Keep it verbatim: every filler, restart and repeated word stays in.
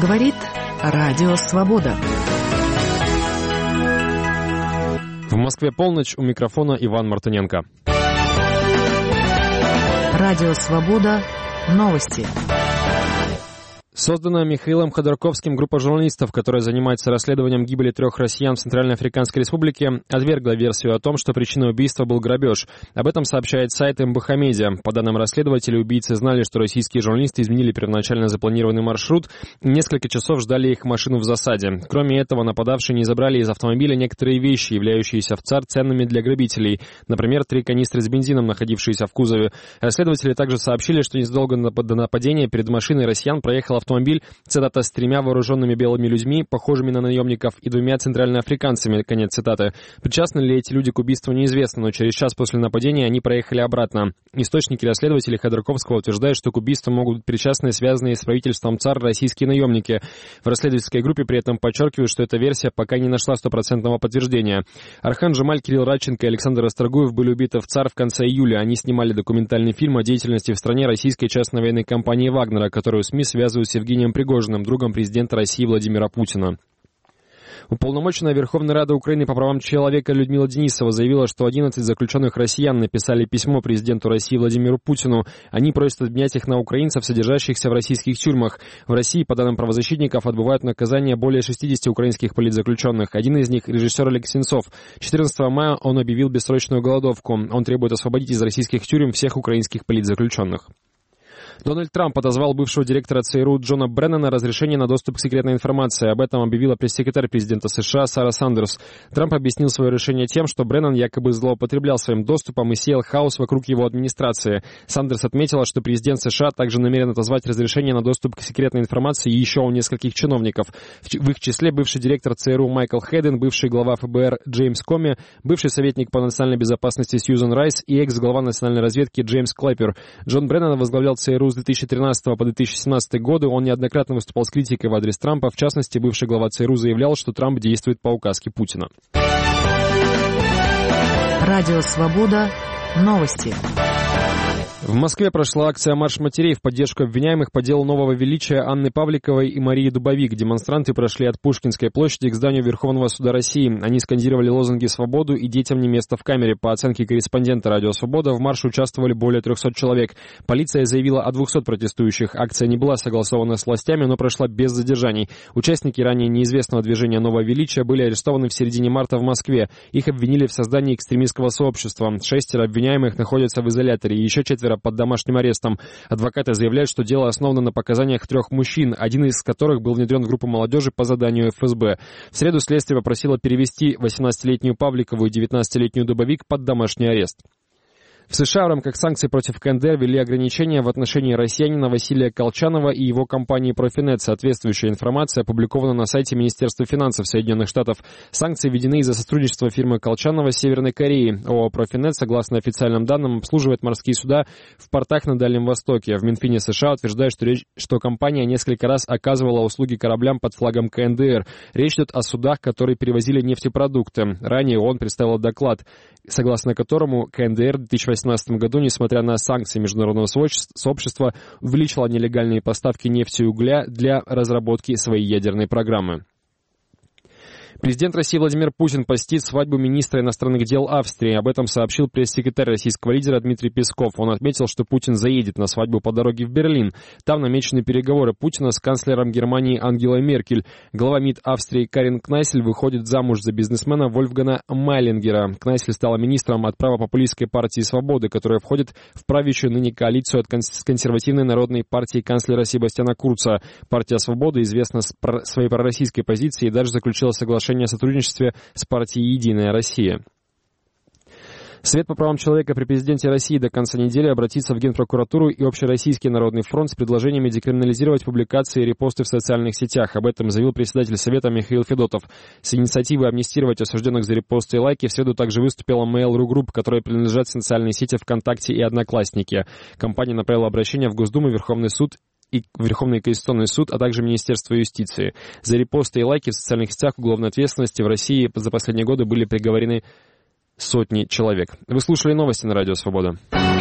Говорит Радио Свобода. В Москве полночь, у микрофона Иван Мартыненко. Радио Свобода. Новости. Создана Михаилом Ходорковским группа журналистов, которая занимается расследованием гибели трех россиян в Центральноафриканской Республике, отвергла версию о том, что причиной убийства был грабеж. Об этом сообщает сайт эм бэ ха Медиа. По данным расследователей, убийцы знали, что российские журналисты изменили первоначально запланированный маршрут и несколько часов ждали их машину в засаде. Кроме этого, нападавшие не забрали из автомобиля некоторые вещи, являющиеся в ЦАР ценными для грабителей. Например, три канистры с бензином, находившиеся в кузове. Расследователи также сообщили, что незадолго до нападения перед машиной россиян проехал автомобиль, цитата, с тремя вооруженными белыми людьми, похожими на наемников, и двумя центральноафриканцами, конец цитаты. Причастны ли эти люди к убийству, неизвестно, но через час после нападения они проехали обратно. Источники расследователей Ходорковского утверждают, что к убийству могут быть причастны связанные с правительством ЦАР российские наемники. В расследовательской группе при этом подчеркивают, что эта версия пока не нашла стопроцентного подтверждения. Архан Джемаль, Кирилл Радченко и Александр Расторгуев были убиты в ЦАР в конце июля. Они снимали документальный фильм о деятельности в стране российской частной военной компании «Вагнера», которую СМИ связывают с Евгением Пригожиным, другом президента России Владимира Путина. Уполномоченная Верховной Рады Украины по правам человека Людмила Денисова заявила, что одиннадцать заключенных россиян написали письмо президенту России Владимиру Путину. Они просят обменять их на украинцев, содержащихся в российских тюрьмах. В России, по данным правозащитников, отбывают наказание более шестидесяти украинских политзаключенных. Один из них — режиссер Олег Сенцов. четырнадцатого мая он объявил бессрочную голодовку. Он требует освободить из российских тюрем всех украинских политзаключенных. Дональд Трамп отозвал бывшего директора ЦРУ Джона Бреннана разрешение на доступ к секретной информации. Об этом объявила пресс-секретарь президента США Сара Сандерс. Трамп объяснил свое решение тем, что Бреннан якобы злоупотреблял своим доступом и сеял хаос вокруг его администрации. Сандерс отметила, что президент США также намерен отозвать разрешение на доступ к секретной информации еще у нескольких чиновников. В их числе бывший директор ЦРУ Майкл Хейден, бывший глава эф бэ эр Джеймс Коми, бывший советник по национальной безопасности Сьюзен Райс и экс-глава национальной разведки Джеймс Клэппер. Джон Бреннан возглавлял ЦРУ с две тысячи тринадцатого по две тысячи семнадцатый годы. Он неоднократно выступал с критикой в адрес Трампа. В частности, бывший глава ЦРУ заявлял, что Трамп действует по указке Путина. Радио Свобода. Новости. В Москве прошла акция «Марш матерей» в поддержку обвиняемых по делу нового величия Анны Павликовой и Марии Дубовик. Демонстранты прошли от Пушкинской площади к зданию Верховного суда России. Они скандировали лозунги «Свободу» и «Детям не место в камере». По оценке корреспондента «Радио Свобода», в марше участвовали более трехсот человек. Полиция заявила о двухсот протестующих. Акция не была согласована с властями, но прошла без задержаний. Участники ранее неизвестного движения «Новое величие» были арестованы в середине марта в Москве. Их обвинили в создании экстремистского сообщества. Шестеро обвиняемых находятся в изоляторе, еще четверо под домашним арестом. Адвокаты заявляют, что дело основано на показаниях трех мужчин, один из которых был внедрен в группу молодежи по заданию эф эс бэ. В среду следствие попросило перевести восемнадцатилетнюю Павликову и девятнадцатилетнюю Дубовик под домашний арест. В США в рамках санкций против ка эн дэ эр ввели ограничения в отношении россиянина Василия Колчанова и его компании «Профинет». Соответствующая информация опубликована на сайте Министерства финансов Соединенных Штатов. Санкции введены из-за сотрудничества фирмы Колчанова с Северной Кореей. ООО «Профинет», согласно официальным данным, обслуживает морские суда в портах на Дальнем Востоке. В Минфине США утверждают, что, речь, что компания несколько раз оказывала услуги кораблям под флагом ка эн дэ эр. Речь идет о судах, которые перевозили нефтепродукты. Ранее ООН представил доклад, согласно которому ка эн дэ эр в две тысячи восемнадцатом году, несмотря на санкции международного сообщества, увеличила нелегальные поставки нефти и угля для разработки своей ядерной программы. Президент России Владимир Путин посетит свадьбу министра иностранных дел Австрии. Об этом сообщил пресс-секретарь российского лидера Дмитрий Песков. Он отметил, что Путин заедет на свадьбу по дороге в Берлин. Там намечены переговоры Путина с канцлером Германии Ангелой Меркель. Глава МИД Австрии Карин Кнайсель выходит замуж за бизнесмена Вольфгана Майлингера. Кнайсель стала министром от правопопулистской партии «Свободы», которая входит в правящую ныне коалицию от консервативной народной партии канцлера Себастьяна Курца. Партия «Свобода» известна своей пророссийской позицией и даже заключила соглашение о сотрудничестве с партией «Единая Россия». Совет по правам человека при президенте России до конца недели обратится в Генпрокуратуру и Общероссийский народный фронт с предложениями декриминализировать публикации и репосты в социальных сетях. Об этом заявил председатель Совета Михаил Федотов. С инициативой амнистировать осужденных за репосты и лайки в среду также выступила Mail.ru Group, которой принадлежат социальные сети ВКонтакте и Одноклассники. Компания направила обращение в Госдуму, Верховный суд и Верховный Конституционный суд, а также Министерство юстиции. За репосты и лайки в социальных сетях к уголовной ответственности в России за последние годы были приговорены сотни человек. Вы слушали новости на Радио Свобода.